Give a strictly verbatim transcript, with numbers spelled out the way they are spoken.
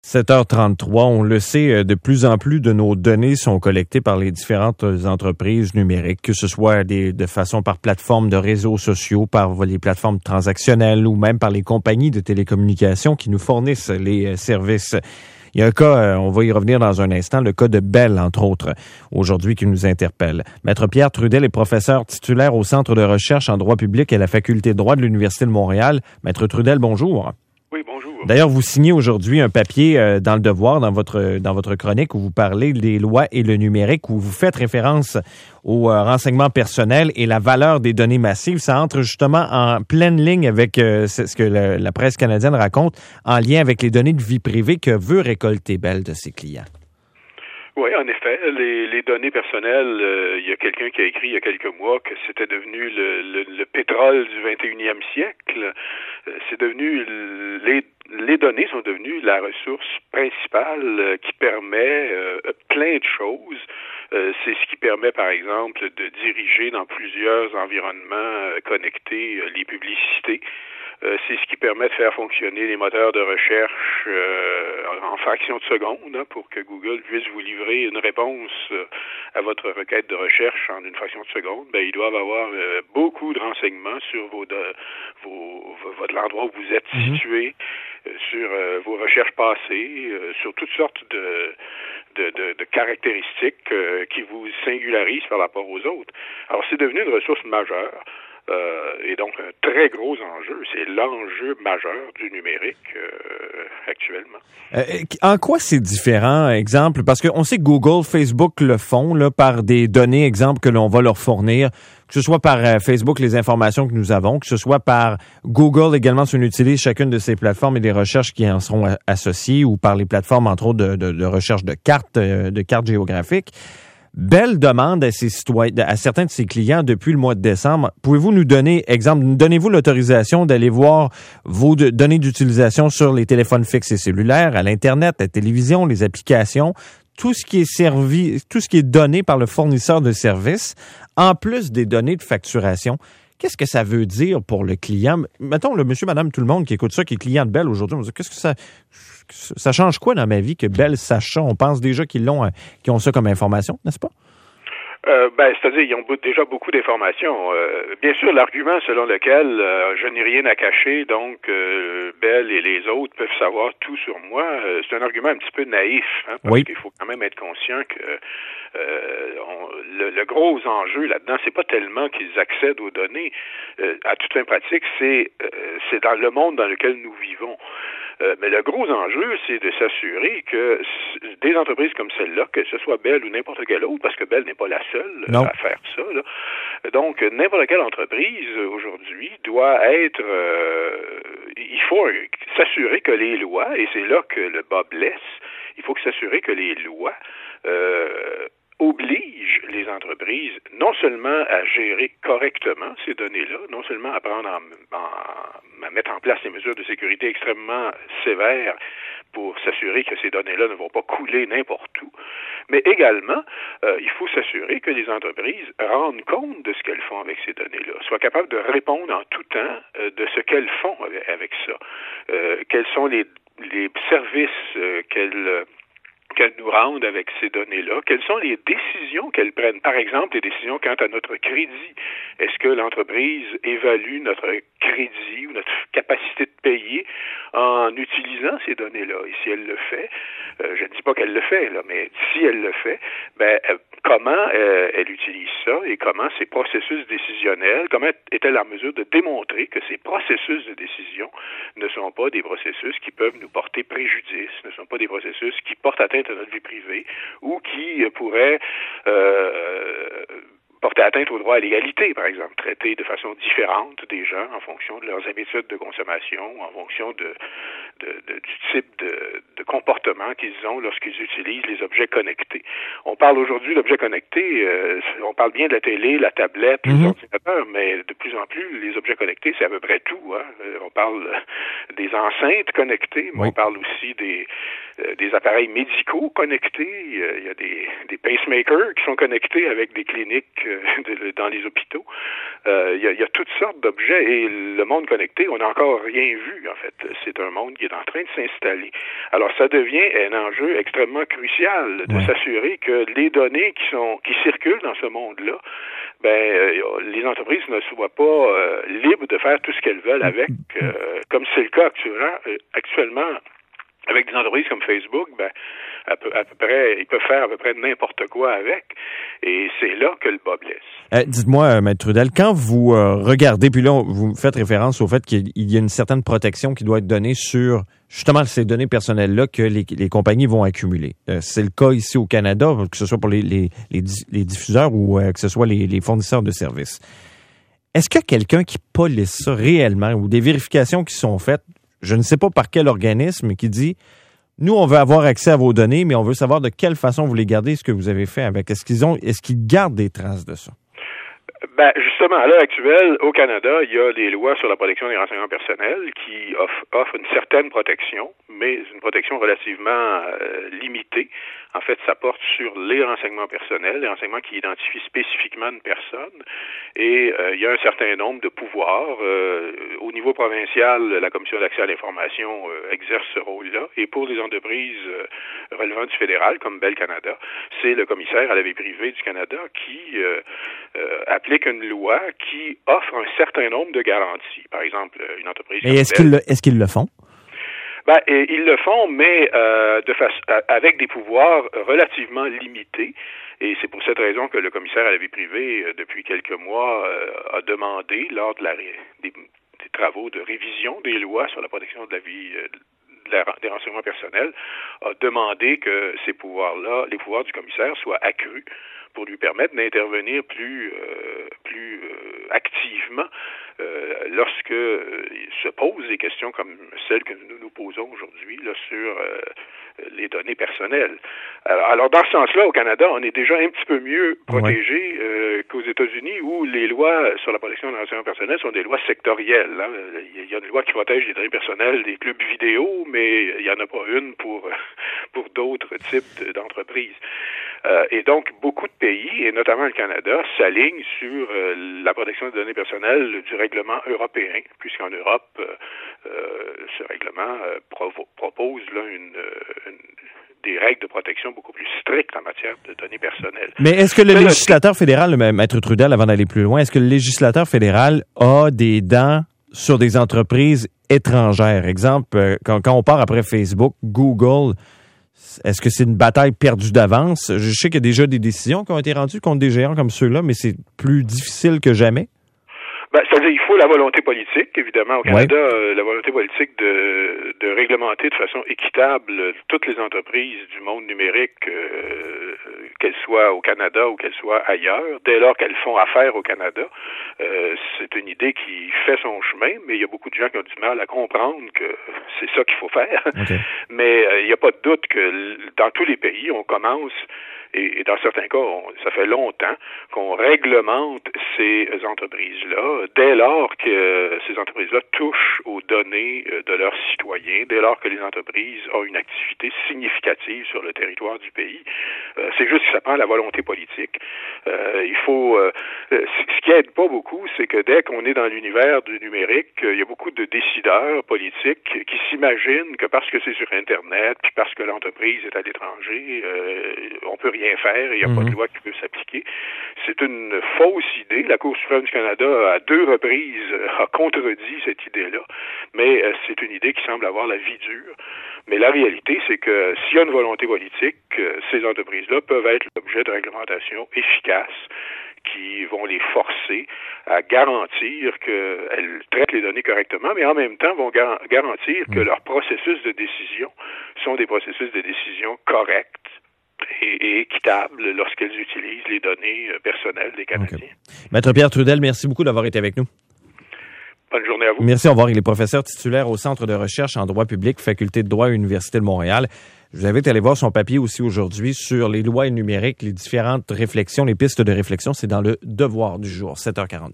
sept heures trente-trois, on le sait, de plus en plus de nos données sont collectées par les différentes entreprises numériques, que ce soit des, de façon par plateforme de réseaux sociaux, par les plateformes transactionnelles ou même par les compagnies de télécommunications qui nous fournissent les services. Il y a un cas, on va y revenir dans un instant, le cas de Bell, entre autres, aujourd'hui, qui nous interpelle. Maître Pierre Trudel est professeur titulaire au Centre de recherche en droit public à la Faculté de droit de l'Université de Montréal. Maître Trudel, bonjour. Oui, bonjour. D'ailleurs, vous signez aujourd'hui un papier euh, dans le Devoir, dans votre dans votre chronique, où vous parlez des lois et le numérique, où vous faites référence au euh, renseignement personnel et la valeur des données massives. Ça entre justement en pleine ligne avec euh, ce que le, la presse canadienne raconte, en lien avec les données de vie privée que veut récolter Bell de ses clients. Oui, en effet, les, les données personnelles, euh, il y a quelqu'un qui a écrit il y a quelques mois que c'était devenu le, le, le pétrole du vingt et unième siècle. Euh, c'est devenu, les, les données sont devenues la ressource principale euh, qui permet euh, plein de choses. Euh, c'est ce qui permet, par exemple, de diriger dans plusieurs environnements euh, connectés euh, les publicités. Euh, c'est ce qui permet de faire fonctionner les moteurs de recherche euh, en fraction de seconde, hein, pour que Google puisse vous livrer une réponse euh, à votre requête de recherche en une fraction de seconde. Ben, ils doivent avoir euh, beaucoup de renseignements sur vos, de, vos, votre l'endroit où vous êtes mm-hmm. situé, euh, sur euh, vos recherches passées, euh, sur toutes sortes de De, de, de caractéristiques euh, qui vous singularisent par rapport aux autres. Alors, c'est devenu une ressource majeure euh, et donc un très gros enjeu. C'est l'enjeu majeur du numérique euh, actuellement. Euh, en quoi c'est différent, exemple? Parce qu'on sait que Google, Facebook le font là, par des données, exemple, que l'on va leur fournir, que ce soit par euh, Facebook, les informations que nous avons, que ce soit par Google également, si on utilise chacune de ces plateformes et des recherches qui en seront a- associées, ou par les plateformes, entre autres, de, de, de recherche de cartes, euh, de cartes géographiques. Bell demande à ses citoyens, à certains de ses clients depuis le mois de décembre, pouvez-vous nous donner, exemple, donnez-vous l'autorisation d'aller voir vos de, données d'utilisation sur les téléphones fixes et cellulaires, à l'Internet, la télévision, les applications, tout ce qui est servi, tout ce qui est donné par le fournisseur de services, en plus des données de facturation. Qu'est-ce que ça veut dire pour le client? Mettons, le monsieur, madame, tout le monde qui écoute ça, qui est client de Bell aujourd'hui, on dit, qu'est-ce que ça, ça change quoi dans ma vie que Bell sache ça? On pense déjà qu'ils l'ont, qu'ils ont ça comme information, n'est-ce pas? Euh, ben, c'est-à-dire, ils ont déjà beaucoup d'informations. Euh, bien sûr, l'argument selon lequel euh, je n'ai rien à cacher, donc euh, Bell et les autres peuvent savoir tout sur moi, euh, c'est un argument un petit peu naïf, hein, parce oui. qu'il faut quand même être conscient que euh, on, le, le gros enjeu là-dedans, c'est pas tellement qu'ils accèdent aux données. Euh, à toute fin pratique, c'est euh, c'est dans le monde dans lequel nous vivons. Euh, mais le gros enjeu, c'est de s'assurer que des entreprises comme celle-là, que ce soit Bell ou n'importe quelle autre, parce que Bell n'est pas la seule non. à faire ça, là. Donc, n'importe quelle entreprise aujourd'hui doit être... Euh, il faut s'assurer que les lois, et c'est là que le bas blesse, il faut s'assurer que les lois euh, obligent les entreprises non seulement à gérer correctement ces données-là, non seulement à prendre en, en, à mettre en place des mesures de sécurité extrêmement sévères pour s'assurer que ces données-là ne vont pas couler n'importe où, mais également, euh, il faut s'assurer que les entreprises rendent compte de ce qu'elles font avec ces données-là, soient capables de répondre en tout temps euh, de ce qu'elles font avec, avec ça, euh, quels sont les, les services euh, qu'elles... qu'elles nous rendent avec ces données-là, quelles sont les décisions qu'elles prennent. Par exemple, les décisions quant à notre crédit. Est-ce que l'entreprise évalue notre crédit ou notre capacité de payer en utilisant ces données-là? Et si elle le fait, euh, je ne dis pas qu'elle le fait, là, mais si elle le fait, ben euh, comment euh, elle utilise ça et comment ces processus décisionnels, comment est-elle en mesure de démontrer que ces processus de décision ne sont pas des processus qui peuvent nous porter préjudice, ne sont pas des processus qui portent atteinte à notre vie privée ou qui pourraient euh, porter atteinte au droit à l'égalité, par exemple, traiter de façon différente des gens en fonction de leurs habitudes de consommation, en fonction de, de, de du type de, de comportement qu'ils ont lorsqu'ils utilisent les objets connectés. On parle aujourd'hui d'objets connectés, euh, on parle bien de la télé, la tablette, mm-hmm. les ordinateurs, mais de plus en plus, les objets connectés, c'est à peu près tout. Hein. On parle des enceintes connectées, mais oui. on parle aussi des euh, des appareils médicaux connectés, euh, il y a des, des pacemakers qui sont connectés avec des cliniques euh, de, dans les hôpitaux. Euh, il, y a, il y a toutes sortes d'objets et le monde connecté, on n'a encore rien vu en fait. C'est un monde qui est en train de s'installer. Alors ça devient un enjeu extrêmement crucial de ouais. s'assurer que les données qui sont qui circulent dans ce monde-là, ben euh, les entreprises ne soient pas euh, libres de faire tout ce qu'elles veulent avec, euh, comme c'est le cas actuellement, euh, actuellement avec des entreprises comme Facebook, ben à peu, à peu près, ils peuvent faire à peu près n'importe quoi avec, et c'est là que le bas blesse. Euh, dites-moi, euh, Maître Trudel, quand vous euh, regardez, puis là, vous faites référence au fait qu'il y a une certaine protection qui doit être donnée sur justement ces données personnelles-là que les, les compagnies vont accumuler. Euh, c'est le cas ici au Canada, que ce soit pour les, les, les, les diffuseurs ou euh, que ce soit les, les fournisseurs de services. Est-ce qu'il y a quelqu'un qui police ça réellement ou des vérifications qui sont faites, je ne sais pas par quel organisme, qui dit « Nous, on veut avoir accès à vos données, mais on veut savoir de quelle façon vous les gardez, ce que vous avez fait avec. » Est-ce qu'ils ont, est-ce qu'ils gardent des traces de ça? Ben, justement, à l'heure actuelle, au Canada, il y a des lois sur la protection des renseignements personnels qui offrent, offrent une certaine protection, mais une protection relativement euh, limitée. En fait, ça porte sur les renseignements personnels, les renseignements qui identifient spécifiquement une personne. Et euh, il y a un certain nombre de pouvoirs. Euh, au niveau provincial, la Commission d'accès à l'information euh, exerce ce rôle-là. Et pour les entreprises euh, relevant du fédéral, comme Bell Canada, c'est le commissaire à la vie privée du Canada qui euh, euh, applique une loi qui offre un certain nombre de garanties. Par exemple, une entreprise... Et est-ce qu'ils le, est-ce qu'ils le font? Ben, et, ils le font, mais euh, de façon, avec des pouvoirs relativement limités. Et c'est pour cette raison que le commissaire à la vie privée, euh, depuis quelques mois, euh, a demandé, lors de la, des, des travaux de révision des lois sur la protection de la vie, euh, de la, des renseignements personnels, a demandé que ces pouvoirs-là, les pouvoirs du commissaire, soient accrus pour lui permettre d'intervenir plus, euh, plus euh, activement euh, lorsque euh, se posent des questions comme celles que nous nous posons aujourd'hui là, sur euh, les données personnelles. Alors, alors, dans ce sens-là, au Canada, on est déjà un petit peu mieux protégé euh, qu'aux États-Unis, où les lois sur la protection des renseignements personnels sont des lois sectorielles. Hein. Il y a une loi qui protège les données personnelles des clubs vidéo, mais il n'y en a pas une pour, pour d'autres types d'entreprises. Euh, et donc, beaucoup de pays, et notamment le Canada, s'alignent sur euh, la protection des données personnelles du règlement européen, puisqu'en Europe, euh, euh, ce règlement euh, provo- propose là, une, une, des règles de protection beaucoup plus strictes en matière de données personnelles. Mais est-ce que le Mais législateur le... fédéral, Maître Trudel, avant d'aller plus loin, est-ce que le législateur fédéral a des dents sur des entreprises étrangères? Exemple, quand, quand on part après Facebook, Google... Est-ce que c'est une bataille perdue d'avance? Je sais qu'il y a déjà des décisions qui ont été rendues contre des géants comme ceux-là, mais c'est plus difficile que jamais. Ben, c'est-à-dire il faut la volonté politique, évidemment, au Canada, ouais. euh, la volonté politique de, de réglementer de façon équitable toutes les entreprises du monde numérique, euh, qu'elles soient au Canada ou qu'elles soient ailleurs, dès lors qu'elles font affaire au Canada. Euh, c'est une idée qui fait son chemin, mais il y a beaucoup de gens qui ont du mal à comprendre que c'est ça qu'il faut faire. Okay. Mais euh, il n'y a pas de doute que dans tous les pays, on commence... Et, et dans certains cas, on, ça fait longtemps qu'on réglemente ces entreprises-là dès lors que ces entreprises-là touchent aux données de leurs citoyens, dès lors que les entreprises ont une activité significative sur le territoire du pays. Euh, c'est juste que ça prend la volonté politique. Euh, il faut... Euh, ce qui aide pas beaucoup, c'est que dès qu'on est dans l'univers du numérique, il y a beaucoup de décideurs politiques qui s'imaginent que parce que c'est sur Internet, puis parce que l'entreprise est à l'étranger, euh, on peut rien faire et il n'y a mmh. pas de loi qui peut s'appliquer. C'est une fausse idée. La Cour suprême du Canada, à deux reprises, a contredit cette idée-là, mais euh, c'est une idée qui semble avoir la vie dure. Mais la réalité, c'est que s'il y a une volonté politique, euh, ces entreprises-là peuvent être l'objet de réglementations efficaces qui vont les forcer à garantir qu'elles traitent les données correctement, mais en même temps vont gar- garantir que leurs processus de décision sont des processus de décision corrects et, et équitables lorsqu'elles utilisent les données personnelles des Canadiens. Okay. Maître Pierre Trudel, merci beaucoup d'avoir été avec nous. Bonne journée à vous. Merci, au revoir. Il est professeur titulaire au Centre de recherche en droit public, Faculté de droit à l'Université de Montréal. Je vous invite à aller voir son papier aussi aujourd'hui sur les lois numériques, les différentes réflexions, les pistes de réflexion. C'est dans le Devoir du jour, sept heures quarante.